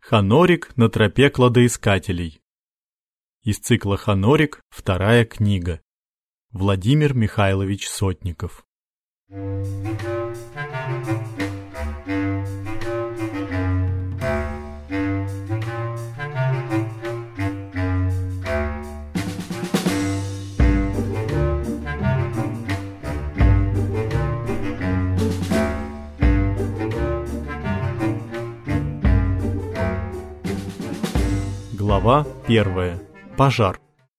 Ханорик на тропе кладоискателей. Из цикла «Ханорик» вторая книга. Владимир Михайлович Сотников. Глава 1. Пожар.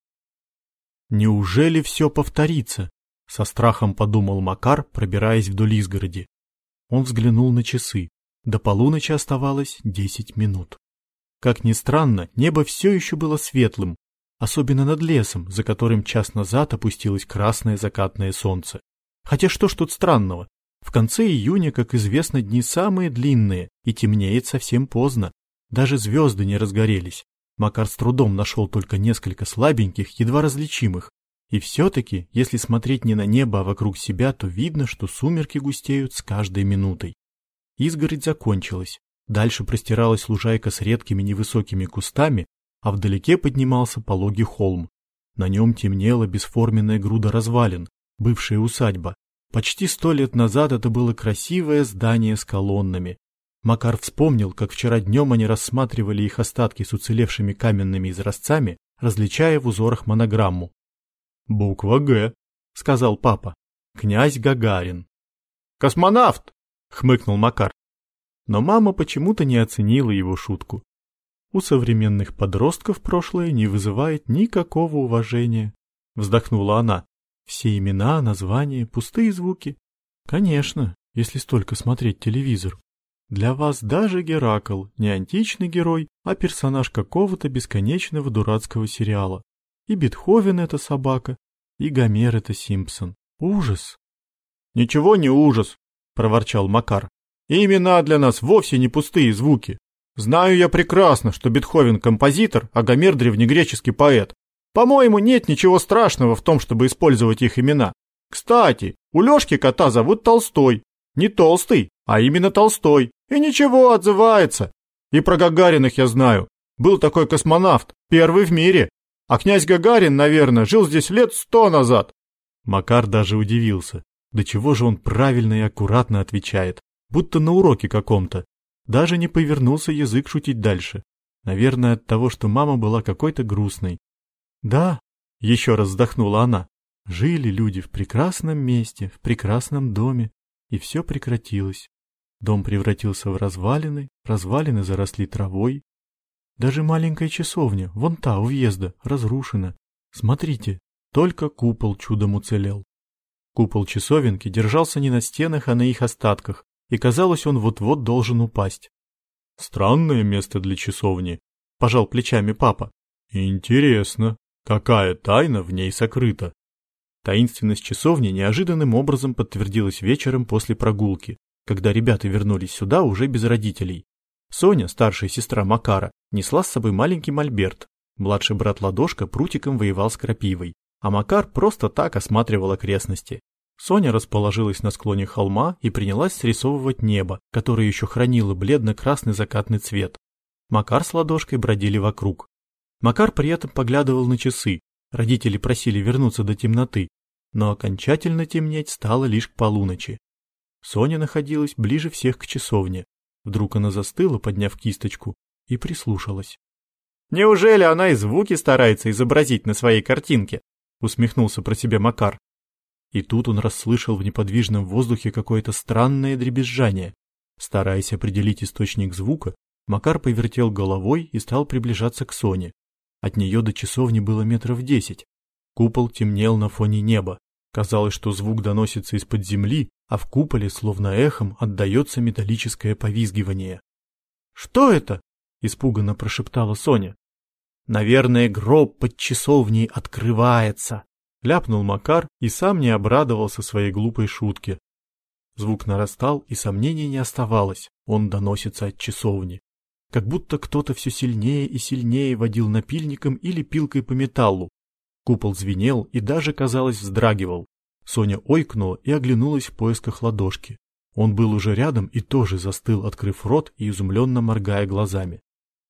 «Неужели все повторится?» — со страхом подумал Макар, пробираясь вдоль изгороди. Он взглянул на часы. До полуночи оставалось 10 минут. Как ни странно, небо все еще было светлым, особенно над лесом, за которым час назад опустилось красное закатное солнце. Хотя что ж тут странного? В конце июня, как известно, дни самые длинные, и темнеет совсем поздно. Даже звезды не разгорелись. Макар с трудом нашел только несколько слабеньких, едва различимых. И все-таки, если смотреть не на небо, а вокруг себя, то видно, что сумерки густеют с каждой минутой. Изгородь закончилась. Дальше простиралась лужайка с редкими невысокими кустами, а вдалеке поднимался пологий холм. На нем темнела бесформенная груда развалин, бывшая усадьба. Почти 100 лет назад это было красивое здание с колоннами. Макар вспомнил, как вчера днем они рассматривали их остатки с уцелевшими каменными изразцами, различая в узорах монограмму. «Буква «Г», — сказал папа. «Князь Гагарин». «Космонавт!» — хмыкнул Макар. Но мама почему-то не оценила его шутку. У современных подростков прошлое не вызывает никакого уважения, — вздохнула она. Все имена, названия, пустые звуки. Конечно, если столько смотреть телевизор. Для вас даже Геракл не античный герой, а персонаж какого-то бесконечного дурацкого сериала. И Бетховен — это собака, и Гомер — это Симпсон. Ужас! — Ничего не ужас, — проворчал Макар. И имена для нас вовсе не пустые звуки. Знаю я прекрасно, что Бетховен — композитор, а Гомер — древнегреческий поэт. По-моему, нет ничего страшного в том, чтобы использовать их имена. Кстати, у Лёшки кота зовут Толстой. Не Толстый, а именно Толстой. И ничего, отзывается. И про Гагариных я знаю. Был такой космонавт, первый в мире. А князь Гагарин, наверное, жил здесь лет 100 назад. Макар даже удивился. До чего же он правильно и аккуратно отвечает. Будто на уроке каком-то. Даже не повернулся язык шутить дальше. Наверное, от того, что мама была какой-то грустной. Да, еще раз вздохнула она. Жили люди в прекрасном месте, в прекрасном доме. И все прекратилось. Дом превратился в развалины, развалины заросли травой. Даже маленькая часовня, вон та у въезда, разрушена. Смотрите, только купол чудом уцелел. Купол часовенки держался не на стенах, а на их остатках, и казалось, он вот-вот должен упасть. Странное место для часовни, пожал плечами папа. Интересно, какая тайна в ней сокрыта? Таинственность часовни неожиданным образом подтвердилась вечером после прогулки, когда ребята вернулись сюда уже без родителей. Соня, старшая сестра Макара, несла с собой маленький мольберт. Младший брат Ладошка прутиком воевал с крапивой, а Макар просто так осматривал окрестности. Соня расположилась на склоне холма и принялась срисовывать небо, которое еще хранило бледно-красный закатный цвет. Макар с Ладошкой бродили вокруг. Макар при этом поглядывал на часы. Родители просили вернуться до темноты, но окончательно темнеть стало лишь к полуночи. Соня находилась ближе всех к часовне. Вдруг она застыла, подняв кисточку, и прислушалась. «Неужели она и звуки старается изобразить на своей картинке?» — усмехнулся про себя Макар. И тут он расслышал в неподвижном воздухе какое-то странное дребезжание. Стараясь определить источник звука, Макар повертел головой и стал приближаться к Соне. От нее до часовни было 10 метров. Купол темнел на фоне неба. Казалось, что звук доносится из-под земли, а в куполе, словно эхом, отдается металлическое повизгивание. «Что это?» — испуганно прошептала Соня. «Наверное, гроб под часовней открывается», — ляпнул Макар и сам не обрадовался своей глупой шутке. Звук нарастал, и сомнений не оставалось, он доносится от часовни. Как будто кто-то все сильнее и сильнее водил напильником или пилкой по металлу. Купол звенел и даже, казалось, вздрагивал. Соня ойкнула и оглянулась в поисках Ладошки. Он был уже рядом и тоже застыл, открыв рот и изумленно моргая глазами.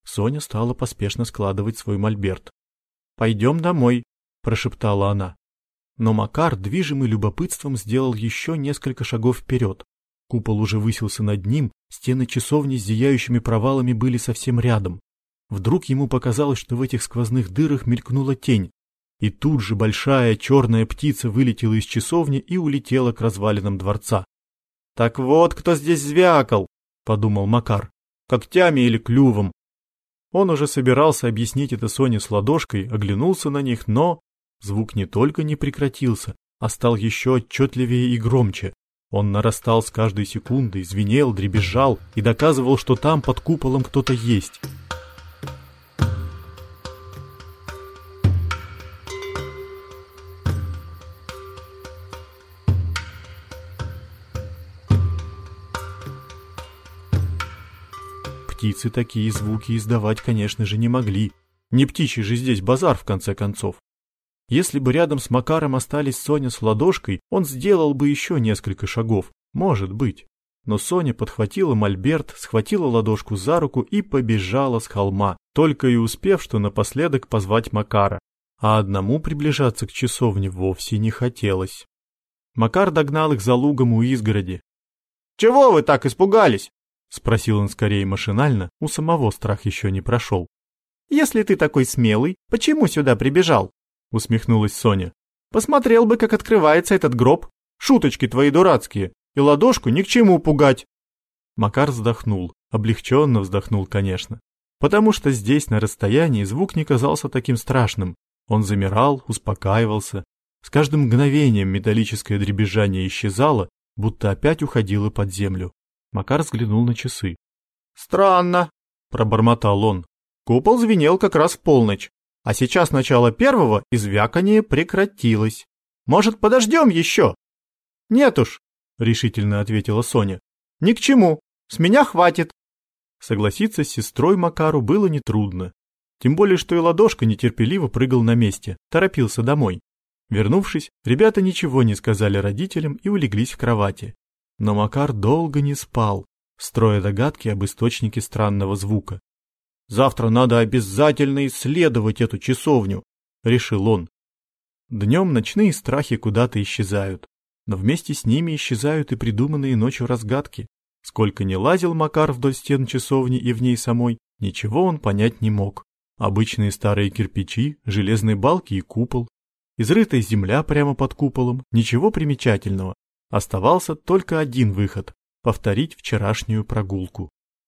Соня стала поспешно складывать свой мольберт. «Пойдем домой», – прошептала она. Но Макар, движимый любопытством, сделал еще несколько шагов вперед. Купол уже высился над ним, стены часовни с зияющими провалами были совсем рядом. Вдруг ему показалось, что в этих сквозных дырах мелькнула тень, и тут же большая черная птица вылетела из часовни и улетела к развалинам дворца. «Так вот, кто здесь звякал», — подумал Макар, — «когтями или клювом». Он уже собирался объяснить это Соне с ладошкой, оглянулся на них, но звук не только не прекратился, а стал еще отчетливее и громче. Он нарастал с каждой секундой, звенел, дребезжал и доказывал, что там под куполом кто-то есть. Птицы такие звуки издавать, конечно же, не могли. Не птичий же здесь базар, в конце концов. Если бы рядом с Макаром остались Соня с ладошкой, он сделал бы еще несколько шагов, может быть. Но Соня подхватила мольберт, схватила ладошку за руку и побежала с холма, только и успев, что напоследок позвать Макара. А одному приближаться к часовне вовсе не хотелось. Макар догнал их за лугом у изгороди. «Чего вы так испугались?» — спросил он скорее машинально, у самого страх еще не прошел. «Если ты такой смелый, почему сюда прибежал?» — усмехнулась Соня. «Посмотрел бы, как открывается этот гроб. Шуточки твои дурацкие. И ладошку ни к чему пугать». Макар вздохнул, облегченно вздохнул, конечно. Потому что здесь, на расстоянии, звук не казался таким страшным. Он замирал, успокаивался. С каждым мгновением металлическое дребезжание исчезало, будто опять уходило под землю. Макар взглянул на часы. «Странно», — пробормотал он. «Купол звенел как раз в полночь. А сейчас начало первого, и звяканье прекратилось. Может, подождем еще?» «Нет уж», — решительно ответила Соня. «Ни к чему. С меня хватит». Согласиться с сестрой Макару было нетрудно. Тем более, что и ладошка нетерпеливо прыгал на месте, торопился домой. Вернувшись, ребята ничего не сказали родителям и улеглись в кровати. Но Макар долго не спал, строя догадки об источнике странного звука. «Завтра надо обязательно исследовать эту часовню», — решил он. Днем ночные страхи куда-то исчезают, но вместе с ними исчезают и придуманные ночью разгадки. Сколько ни лазил Макар вдоль стен часовни и в ней самой, ничего он понять не мог. Обычные старые кирпичи, железные балки и купол. Изрытая земля прямо под куполом, ничего примечательного. Оставался только один выход — повторить вчерашнюю прогулку.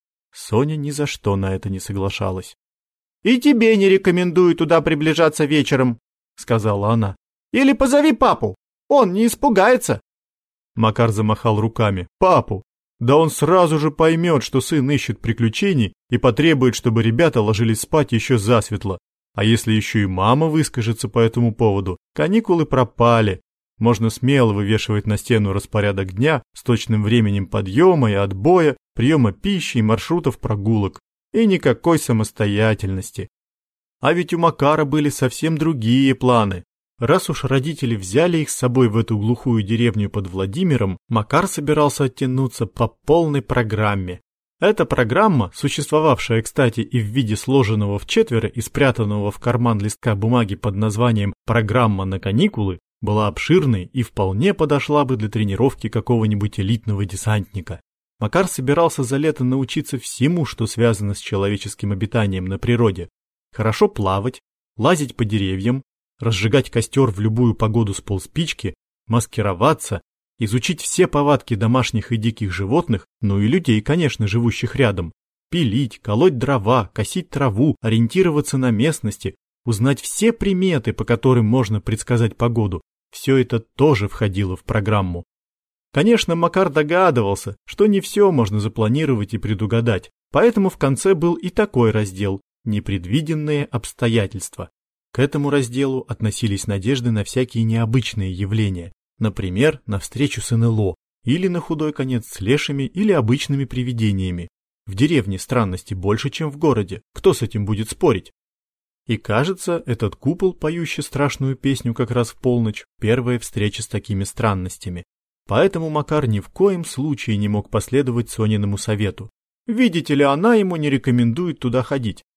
Соня ни за что на это не соглашалась. «И тебе не рекомендую туда приближаться вечером», — сказала она. «Или позови папу, он не испугается». Макар замахал руками. «Папу? Да он сразу же поймет, что сын ищет приключений и потребует, чтобы ребята ложились спать еще засветло. А если еще и мама выскажется по этому поводу, каникулы пропали. Можно смело вывешивать на стену распорядок дня с точным временем подъема и отбоя, приема пищи и маршрутов прогулок. И никакой самостоятельности. А ведь у Макара были совсем другие планы. Раз уж родители взяли их с собой в эту глухую деревню под Владимиром, Макар собирался оттянуться по полной программе. Эта программа, существовавшая, кстати, и в виде сложенного вчетверо и спрятанного в карман листка бумаги под названием «Программа на каникулы», была обширной и вполне подошла бы для тренировки какого-нибудь элитного десантника. Макар собирался за лето научиться всему, что связано с человеческим обитанием на природе. Хорошо плавать, лазить по деревьям, разжигать костер в любую погоду с полспички, маскироваться, изучить все повадки домашних и диких животных, ну и людей, конечно, живущих рядом, пилить, колоть дрова, косить траву, ориентироваться на местности, узнать все приметы, по которым можно предсказать погоду. Все это тоже входило в программу. Конечно, Макар догадывался, что не все можно запланировать и предугадать, поэтому в конце был и такой раздел «Непредвиденные обстоятельства». К этому разделу относились надежды на всякие необычные явления, например, на встречу с НЛО, или на худой конец с лешими или обычными привидениями. В деревне странностей больше, чем в городе, кто с этим будет спорить? И кажется, этот купол, поющий страшную песню как раз в полночь, первая встреча с такими странностями. Поэтому Макар ни в коем случае не мог последовать Сониному совету. Видите ли, она ему не рекомендует туда ходить.